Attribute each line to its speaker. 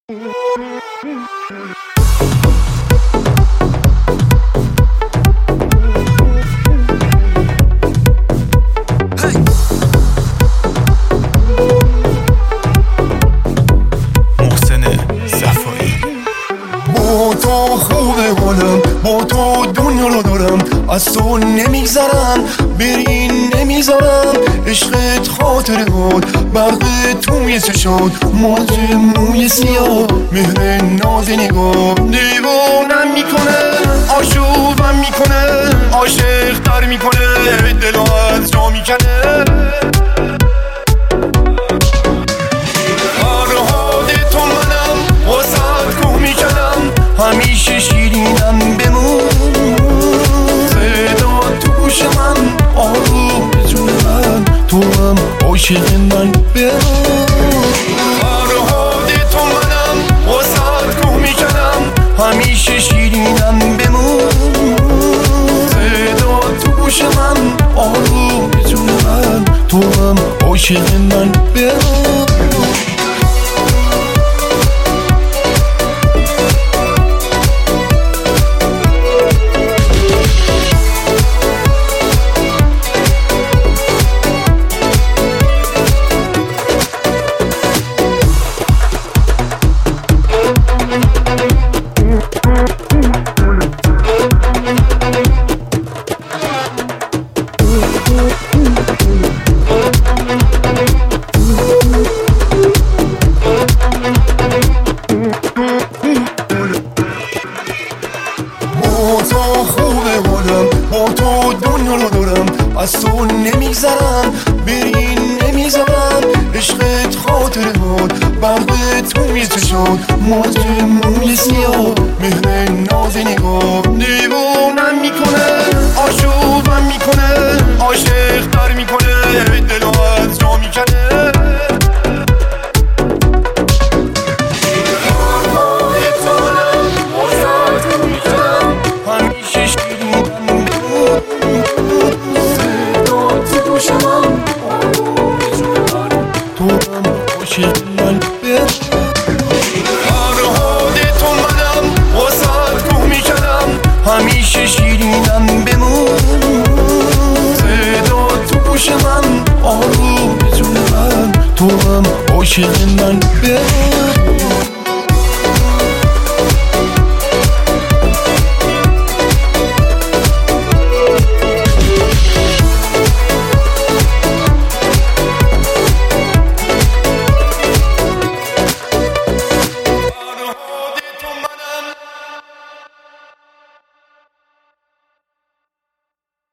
Speaker 1: محسن صفایی.
Speaker 2: با تو خوبه حالم، با تو دنیا رو دارم، از تو نمیگذرم، بری نمیذارم. عشقت خاطره بود، برق توی چشات، موج موی سیاه، مهر ناز نگاه دیوانم میکنه، آشوبم میکنه، عاشق تر میکنه، دلو از جا میکنه. همیشه شیرینم بمون، صدا تو گوش من، آرزو من، تو هم عاشق من بمون. فرهاد تو منم، واسه کوه میکنم، همیشه شیرینم بمون، صدا تو گوش من، آرزو من، تو هم عاشق من بمون. با تو دنیا رو دارم، از تو نمیگذرم، بری نمیذارم. عشقت خاطره بود، برق توی چشات، موج موی سیاه، مهر ناز نگاه دیوانم میکنه، آشوبم میکنه، عاشق تر میکنه، دلو از جا میکنه. فرهاد تو منم، واسه کوه میکنم، همیشه شیرینم بمون، صدا تو گوش من، آرزو من، تو هم عاشق من بمون.